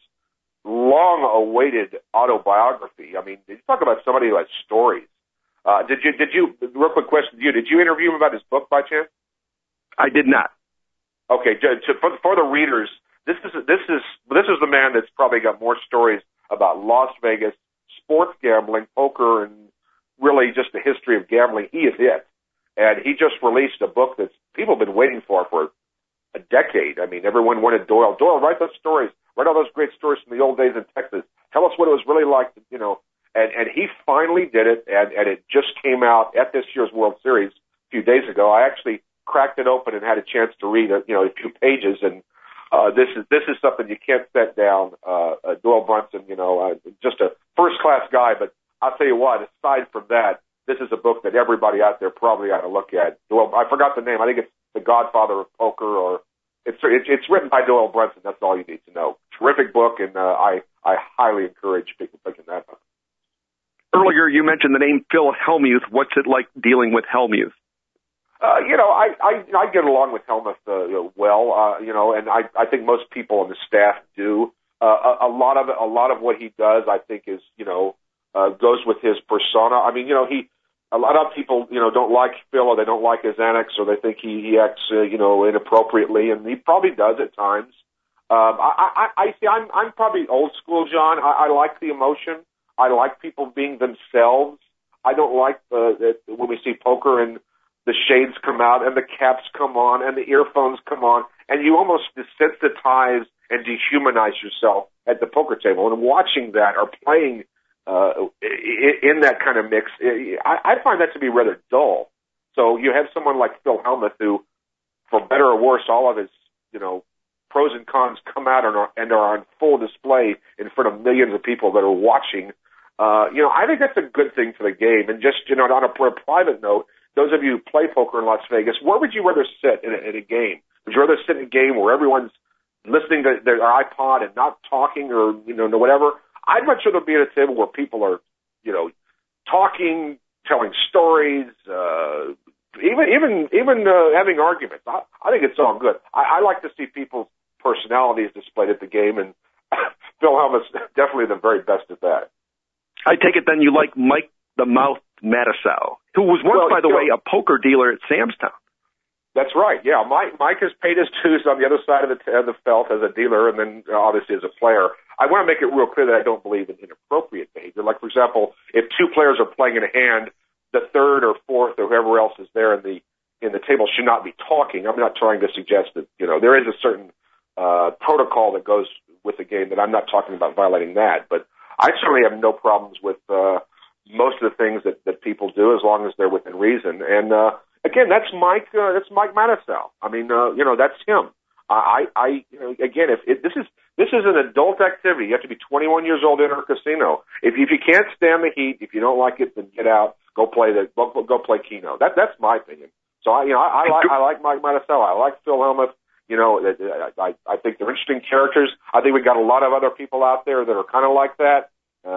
long-awaited autobiography. I mean, you talk about somebody who has stories. Did you? Real quick question to you. Did you interview him about his book by chance? I did not. Okay, for the readers, this is the man that's probably got more stories about Las Vegas, sports gambling, poker, and really just the history of gambling. He is it, and he just released a book that people have been waiting for a decade. I mean, everyone wanted Doyle. Doyle, write those stories. Write all those great stories from the old days in Texas. Tell us what it was really like, And he finally did it, and it just came out at this year's World Series a few days ago. I actually cracked it open and had a chance to read a few pages, and this is something you can't set down. Doyle Brunson, just a first class guy. But I'll tell you what, aside from that, this is a book that everybody out there probably ought to look at. Doyle, I forgot the name. I think it's The Godfather of Poker, or it's written by Doyle Brunson. That's all you need to know. Terrific book, and I highly encourage people picking that up. Earlier, you mentioned the name Phil Hellmuth. What's it like dealing with Hellmuth? I get along with Hellmuth well, and I think most people on the staff do. A lot of what he does, I think, is goes with his persona. I mean, a lot of people don't like Phil, or they don't like his antics, or they think he acts inappropriately, and he probably does at times. I'm probably old school, John. I like the emotion. I like people being themselves. I don't like when we see poker and the shades come out and the caps come on and the earphones come on, and you almost desensitize and dehumanize yourself at the poker table. And watching that or playing in that kind of mix, I find that to be rather dull. So you have someone like Phil Hellmuth, who, for better or worse, all of his pros and cons come out and are on full display in front of millions of people that are watching. I think that's a good thing for the game. And just on a private note, those of you who play poker in Las Vegas, where would you rather sit in a game? Would you rather sit in a game where everyone's listening to their iPod and not talking or, whatever? I'd much rather be at a table where people are, talking, telling stories, even having arguments. I think it's all good. I like to see people's personalities displayed at the game, and Phil Hellmuth's definitely the very best at that. I take it then you like Mike the Mouth Matusow, who was once, by the way, a poker dealer at Sam's Town. That's right. Yeah, Mike has paid his dues on the other side of the felt as a dealer, and then obviously as a player. I want to make it real clear that I don't believe in inappropriate behavior. Like, for example, if two players are playing in a hand, the third or fourth or whoever else is there in the table should not be talking. I'm not trying to suggest that there is a certain protocol that goes with the game that I'm not talking about violating that. But I certainly have no problems with most of the things that people do as long as they're within reason. And again, that's Mike Matusow. I mean, that's him. Again, if this is an adult activity. You have to be 21 years old to enter a casino. If you can't stand the heat, if you don't like it, then get out. Go play Keno. That's my opinion. So I like Mike Matusow. I like Phil Hellmuth. I think they're interesting characters. I think we got a lot of other people out there that are kind of like that.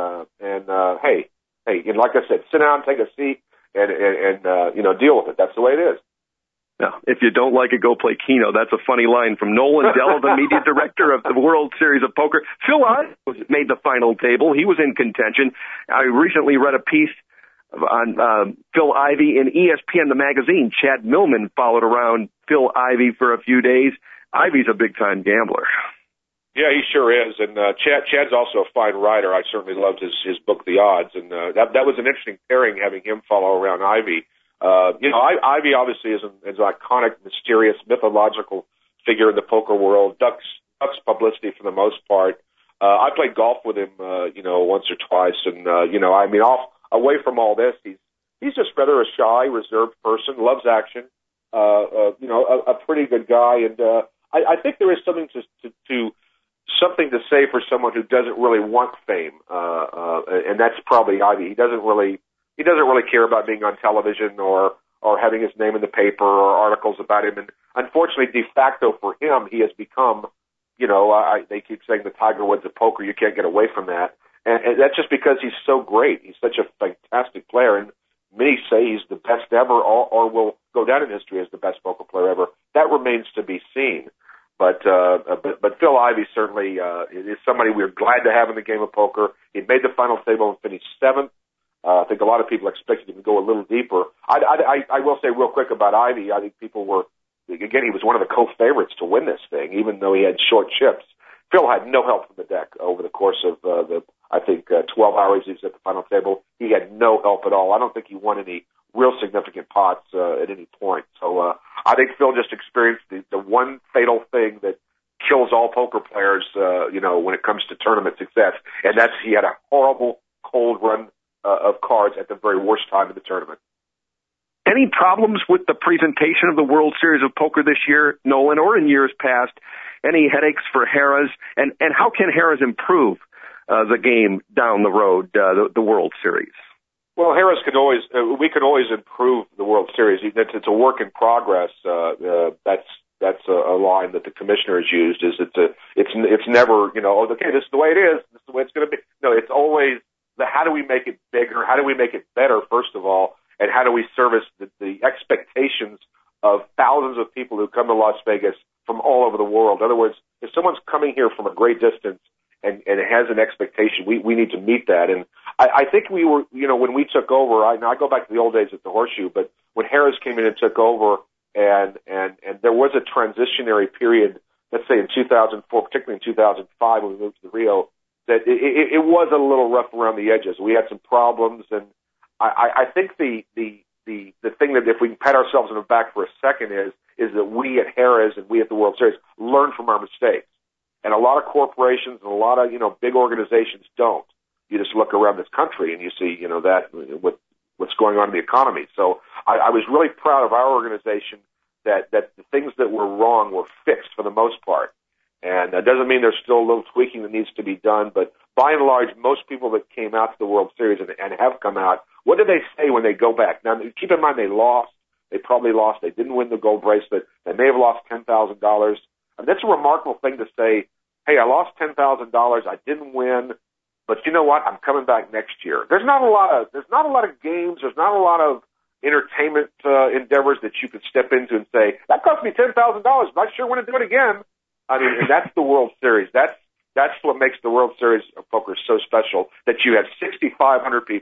Hey, and like I said, sit down, take a seat, and deal with it. That's the way it is. Now, if you don't like it, go play Keno. That's a funny line from Nolan Della, the media director of the World Series of Poker. Phil Ivey made the final table. He was in contention. I recently read a piece on Phil Ivey in ESPN, the magazine. Chad Millman followed around Phil Ivey for a few days. Ivey's a big-time gambler. Yeah, he sure is. And Chad's also a fine writer. I certainly loved his book, The Odds. And that was an interesting pairing, having him follow around Ivey. Ivey obviously is an iconic, mysterious, mythological figure in the poker world. Ducks publicity for the most part. I played golf with him, once or twice. And, away from all this, he's just rather a shy, reserved person, loves action, a pretty good guy. And I think there is something something to say for someone who doesn't really want fame, and that's probably Ivey. He doesn't really care about being on television or having his name in the paper or articles about him. And unfortunately, de facto for him, he has become, they keep saying the Tiger Woods of poker. You can't get away from that. And that's just because he's so great. He's such a fantastic player. And many say he's the best ever or will go down in history as the best poker player ever. That remains to be seen. But Phil Ivey certainly is somebody we're glad to have in the game of poker. He made the final table and finished seventh. I think a lot of people expected him to go a little deeper. I will say real quick about Ivey. I think people were, again, he was one of the co-favorites to win this thing, even though he had short chips. Phil had no help from the deck over the course of 12 hours he was at the final table. He had no help at all. I don't think he won any real significant pots at any point. So I think Phil just experienced the one fatal thing that kills all poker players, when it comes to tournament success, and that's he had a horrible cold run of cards at the very worst time of the tournament. Any problems with the presentation of the World Series of Poker this year, Nolan, or in years past? Any headaches for Harrah's? And how can Harrah's improve the game down the road, the World Series? Well, Harrah's we can always improve the World Series. It's a work in progress. That's a line that the commissioner has used. It's never, okay, this is the way it is. This is the way it's going to be. No, it's always how do we make it bigger? How do we make it better, first of all? And how do we service the expectations of thousands of people who come to Las Vegas from all over the world? In other words, if someone's coming here from a great distance and it has an expectation, we need to meet that. And I think we were, when we took over, I go back to the old days at the Horseshoe, but when Harrah's came in and took over, and there was a transitionary period, let's say in 2004, particularly in 2005 when we moved to the Rio, that it was a little rough around the edges. We had some problems, and I think the thing that, if we can pat ourselves on the back for a second, is that we at Harrah's and we at the World Series learn from our mistakes. And a lot of corporations and a lot of, big organizations don't. You just look around this country and you see, that what's going on in the economy. So I was really proud of our organization that the things that were wrong were fixed for the most part. And that doesn't mean there's still a little tweaking that needs to be done, but by and large, most people that came out to the World Series and have come out, what do they say when they go back? Now, keep in mind they lost. They probably lost. They didn't win the gold bracelet. They may have lost $10,000. I mean, that's a remarkable thing to say, hey, I lost $10,000. I didn't win, but you know what? I'm coming back next year. There's not a lot of games. There's not a lot of entertainment endeavors that you could step into and say, that cost me $10,000. I'm not sure when to do it again. I mean, and that's the World Series. That's what makes the World Series of Poker so special, that you have 6,500 people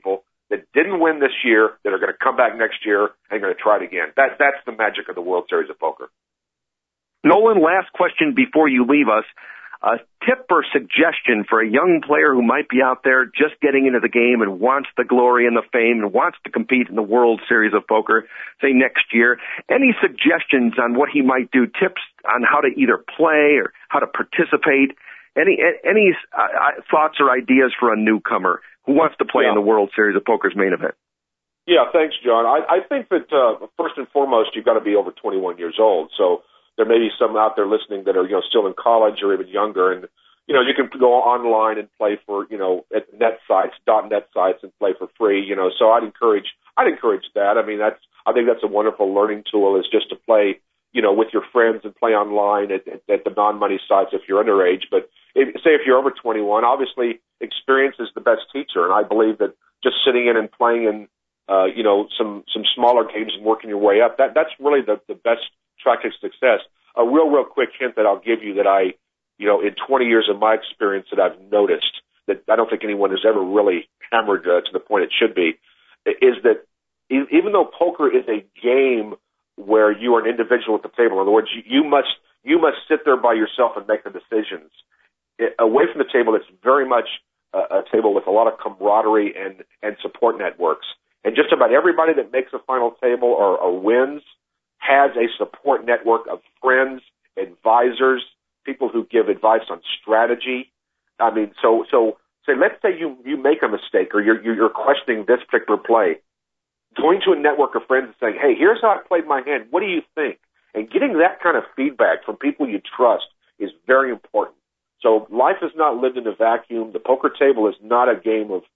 that didn't win this year that are going to come back next year and going to try it again. That's the magic of the World Series of Poker. Nolan, last question before you leave us. A tip or suggestion for a young player who might be out there just getting into the game and wants the glory and the fame and wants to compete in the World Series of Poker, say next year. Any suggestions on what he might do, tips on how to either play or how to participate? Any thoughts or ideas for a newcomer who wants to play in the World Series of Poker's main event? Yeah, thanks, John. I think that first and foremost, you've got to be over 21 years old. So there may be some out there listening that are, still in college or even younger, and you can go online and play for, at .net sites and play for free. So I'd encourage that. I mean, I think that's a wonderful learning tool, is just to play, with your friends and play online at the non-money sites if you're underage. But if you're over 21, obviously experience is the best teacher, and I believe that just sitting in and playing in, some smaller games and working your way up, that's really the best track to success. A real quick hint that I'll give you that in 20 years of my experience that I've noticed that I don't think anyone has ever really hammered to the point it should be, is that even though poker is a game where you are an individual at the table, in other words, you must sit there by yourself and make the decisions. Away from the table, it's very much a table with a lot of camaraderie and support networks. And just about everybody that makes a final table or wins has a support network of friends, advisors, people who give advice on strategy. I mean, so say, let's say you make a mistake or you're questioning this particular play. Going to a network of friends and saying, hey, here's how I played my hand. What do you think? And getting that kind of feedback from people you trust is very important. So life is not lived in a vacuum. The poker table is not a game of,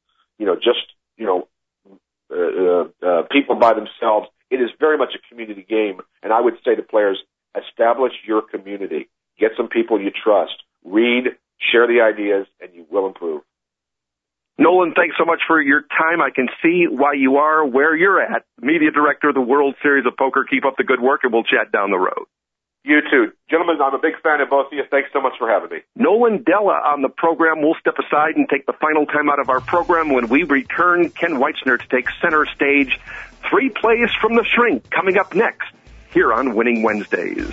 people by themselves. It is very much a community game, and I would say to players, establish your community. Get some people you trust. Read, share the ideas, and you will improve. Nolan, thanks so much for your time. I can see why you are where you're at. Media director of the World Series of Poker. Keep up the good work, and we'll chat down the road. You too. Gentlemen, I'm a big fan of both of you. Thanks so much for having me. Nolan Della on the program. We'll step aside and take the final time out of our program. When we return, Ken Weitzner to take center stage. 3 plays from the shrink coming up next here on Winning Wednesdays.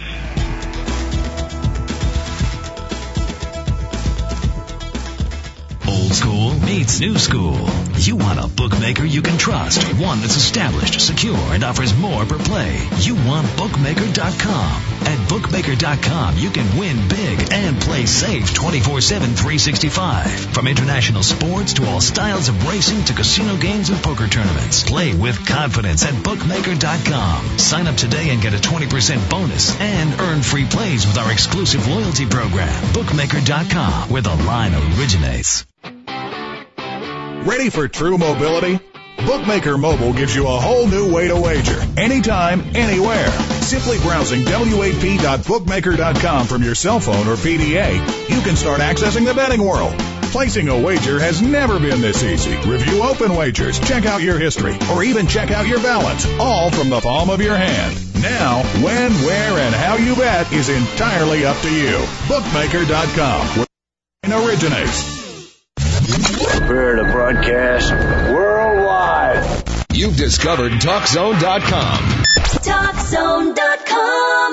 Old school meets new school. You want a bookmaker you can trust, one that's established, secure, and offers more per play. You want Bookmaker.com. At Bookmaker.com, you can win big and play safe 24/7, 365. From international sports to all styles of racing to casino games and poker tournaments. Play with confidence at Bookmaker.com. Sign up today and get a 20% bonus and earn free plays with our exclusive loyalty program. Bookmaker.com, where the line originates. Ready for true mobility? Bookmaker Mobile gives you a whole new way to wager. Anytime, anywhere. Simply browsing wap.bookmaker.com from your cell phone or PDA, you can start accessing the betting world. Placing a wager has never been this easy. Review open wagers, check out your history, or even check out your balance, all from the palm of your hand. Now, when, where, and how you bet is entirely up to you. Bookmaker.com, where it originates. Prepare to broadcast worldwide. You've discovered TalkZone.com. TalkZone.com.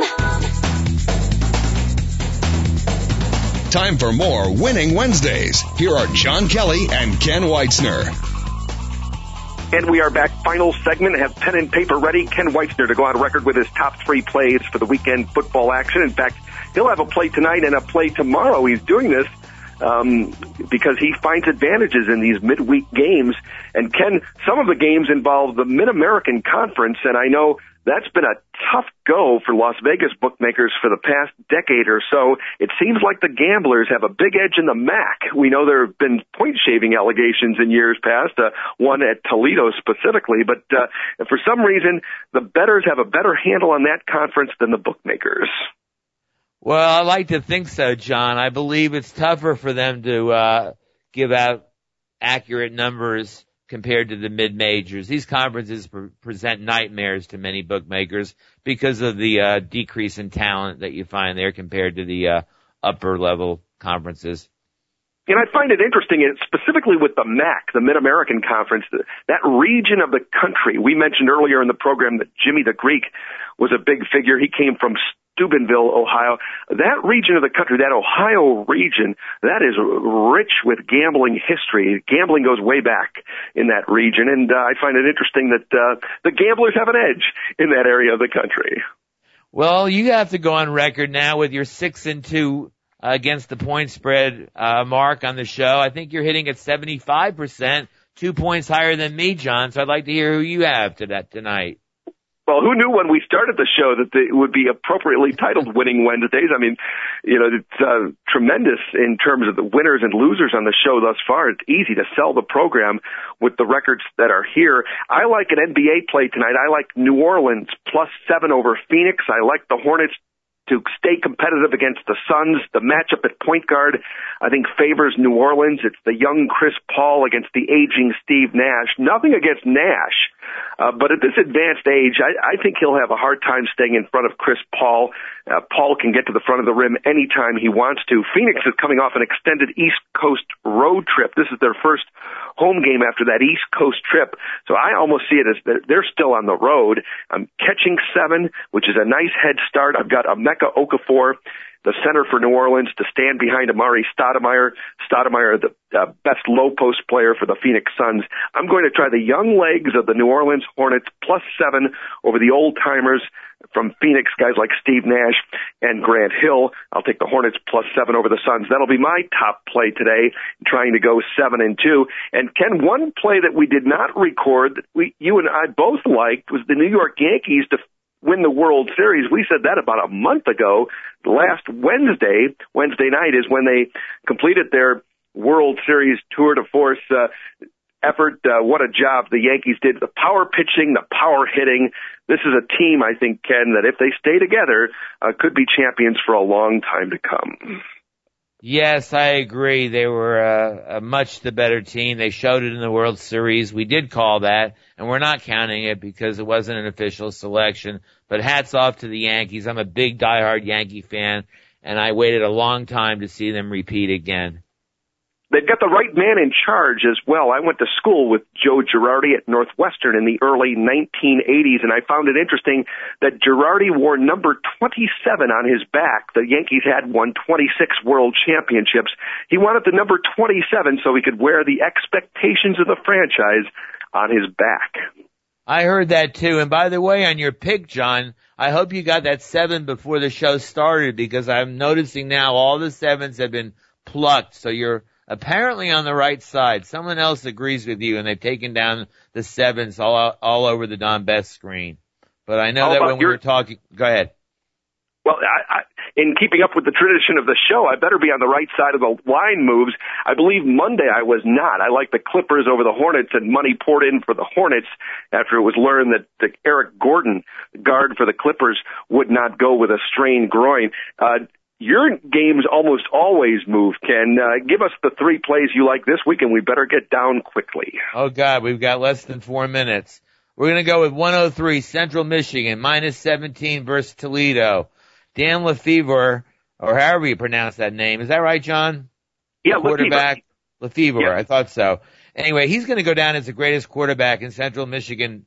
Time for more Winning Wednesdays. Here are John Kelly and Ken Weitzner. And we are back. Final segment. Have pen and paper ready. Ken Weitzner to go on record with his top 3 plays for the weekend football action. In fact, he'll have a play tonight and a play tomorrow. He's doing this because he finds advantages in these midweek games. And Ken, some of the games involve the Mid-American Conference, and I know that's been a tough go for Las Vegas bookmakers for the past decade or so. It seems like the gamblers have a big edge in the MAC. We know there have been point-shaving allegations in years past, one at Toledo specifically, but for some reason, the bettors have a better handle on that conference than the bookmakers. Well, I like to think so, John. I believe it's tougher for them to give out accurate numbers compared to the mid-majors. These conferences present nightmares to many bookmakers because of the decrease in talent that you find there compared to the upper-level conferences. And I find it interesting, specifically with the MAC, the Mid-American Conference, that region of the country. We mentioned earlier in the program that Jimmy the Greek was a big figure. He came from Steubenville, Ohio. That region of the country, that Ohio region, that is rich with gambling history. Gambling goes way back in that region, and I find it interesting that the gamblers have an edge in that area of the country. Well, you have to go on record now with your 6-2 against the point spread mark on the show. I think you're hitting at 75%, 2 points higher than me, John. So I'd like to hear who you have tonight. Well, who knew when we started the show that it would be appropriately titled Winning Wednesdays? I mean, it's tremendous in terms of the winners and losers on the show thus far. It's easy to sell the program with the records that are here. I like an NBA play tonight. I like New Orleans +7 over Phoenix. I like the Hornets to stay competitive against the Suns. The matchup at point guard, I think, favors New Orleans. It's the young Chris Paul against the aging Steve Nash. Nothing against Nash, but at this advanced age, I think he'll have a hard time staying in front of Chris Paul. Paul can get to the front of the rim anytime he wants to. Phoenix is coming off an extended East Coast road trip. This is their first home game after that East Coast trip. So I almost see it as they're still on the road. I'm catching 7, which is a nice head start. I've got Emeka Okafor, the center for New Orleans, to stand behind Amari Stoudemire. Stoudemire, the best low post player for the Phoenix Suns. I'm going to try the young legs of the New Orleans Hornets +7 over the old timers from Phoenix, guys like Steve Nash and Grant Hill. I'll take the Hornets +7 over the Suns. That'll be my top play today, trying to go 7-2. And Ken, one play that we did not record that you and I both liked was the New York Yankees to win the World Series. We said that about a month ago. Last Wednesday night is when they completed their World Series tour de force effort. What a job the Yankees did. The power pitching, the power hitting. This is a team, I think, Ken, that if they stay together, could be champions for a long time to come. Yes, I agree. They were a much the better team. They showed it in the World Series. We did call that, and we're not counting it because it wasn't an official selection. But hats off to the Yankees. I'm a big diehard Yankee fan, and I waited a long time to see them repeat again. They've got the right man in charge as well. I went to school with Joe Girardi at Northwestern in the early 1980s, and I found it interesting that Girardi wore number 27 on his back. The Yankees had won 26 world championships. He wanted the number 27 so he could wear the expectations of the franchise on his back. I heard that too. And by the way, on your pick, John, I hope you got that 7 before the show started, because I'm noticing now all the 7s have been plucked. So you're apparently on the right side. Someone else agrees with you, and they've taken down the 7s all over the Don Best screen. But I know that when we were talking, go ahead. Well, in keeping up with the tradition of the show, I better be on the right side of the line moves. I believe Monday I was not. I like the Clippers over the Hornets, and money poured in for the Hornets after it was learned that Eric Gordon, guard for the Clippers, would not go with a strained groin. Your games almost always move, Ken. Give us the 3 plays you like this week, and we better get down quickly. Oh, God, we've got less than 4 minutes. We're going to go with 103, Central Michigan, -17 versus Toledo. Dan Lefevre, or however you pronounce that name. Is that right, John? Yeah, quarterback. Lefevre, yeah. I thought so. Anyway, he's going to go down as the greatest quarterback in Central Michigan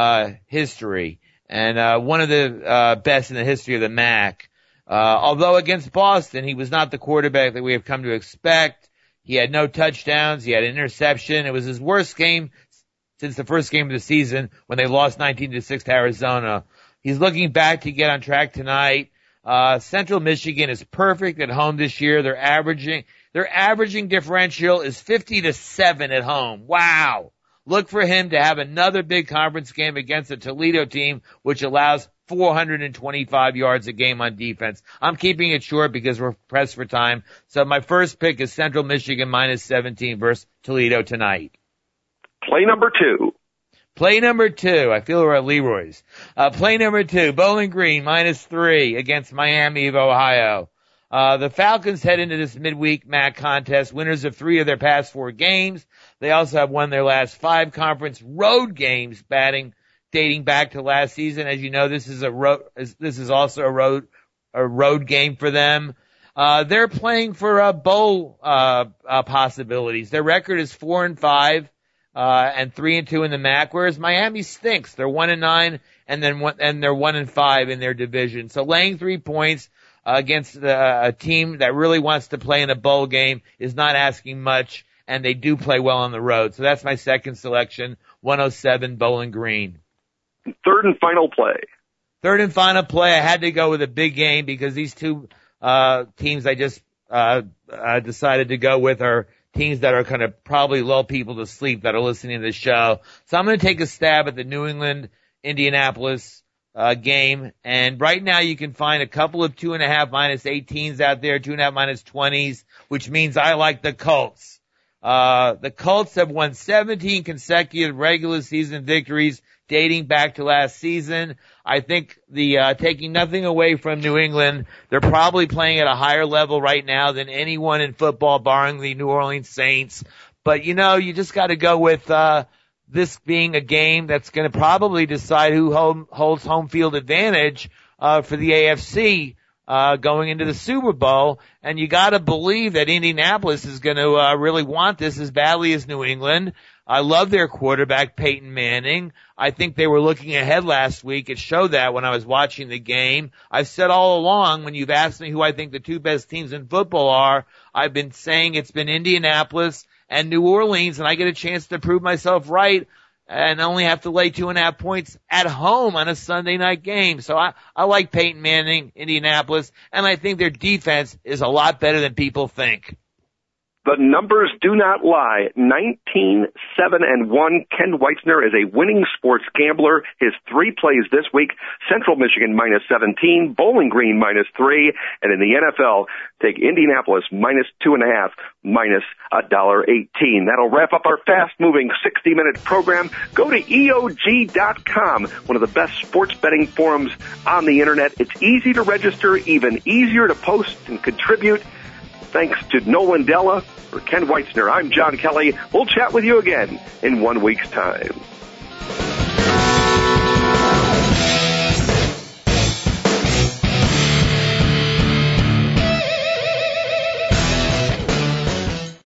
history, and one of the best in the history of the MAC. Although against Boston, he was not the quarterback that we have come to expect. He had no touchdowns. He had an interception. It was his worst game since the first game of the season when they lost 19-6 to Arizona. He's looking back to get on track tonight. Central Michigan is perfect at home this year. Their averaging differential is 50-7 at home. Wow. Look for him to have another big conference game against the Toledo team, which allows 425 yards a game on defense. I'm keeping it short because we're pressed for time. So my first pick is Central Michigan -17 versus Toledo tonight. Play number 2. Play number 2. I feel we're at Leroy's. Play number 2, Bowling Green -3 against Miami of Ohio. The Falcons head into this midweek MAC contest, winners of 3 of their past 4 games. They also have won their last 5 conference road games, dating back to last season. As you know, this is also a road game for them. They're playing for bowl possibilities. Their record is 4-5 and 3-2 in the MAC, whereas Miami stinks. They're 1-9 and they're 1-5 in their division. So laying 3 points against a team that really wants to play in a bowl game is not asking much, and they do play well on the road. So that's my second selection, 107 Bowling Green. Third and final play. Third and final play, I had to go with a big game because these two teams I just decided to go with are teams that are kind of probably lull people to sleep that are listening to the show. So I'm going to take a stab at the New England-Indianapolis game. And right now you can find a couple of 2.5 -18s out there, 2.5 -20s, which means I like the Colts. The Colts have won 17 consecutive regular season victories dating back to last season. I think taking nothing away from New England, they're probably playing at a higher level right now than anyone in football, barring the New Orleans Saints. But you just got to go with this being a game that's going to probably decide who holds home field advantage for the AFC going into the Super Bowl. And you got to believe that Indianapolis is going to really want this as badly as New England. I love their quarterback, Peyton Manning. I think they were looking ahead last week. It showed that when I was watching the game. I've said all along, when you've asked me who I think the two best teams in football are, I've been saying it's been Indianapolis and New Orleans, and I get a chance to prove myself right and only have to lay 2.5 points at home on a Sunday night game. So I like Peyton Manning, Indianapolis, and I think their defense is a lot better than people think. The numbers do not lie. 19-7-1. Ken Weitzner is a winning sports gambler. His 3 plays this week: Central Michigan -17, Bowling Green -3, and in the NFL, take Indianapolis -2.5, -$1.18. That'll wrap up our fast-moving 60-minute program. Go to EOG.com, one of the best sports betting forums on the internet. It's easy to register, even easier to post and contribute. Thanks to Nolan Della. For Ken Weitzner, I'm John Kelly. We'll chat with you again in 1 week's time.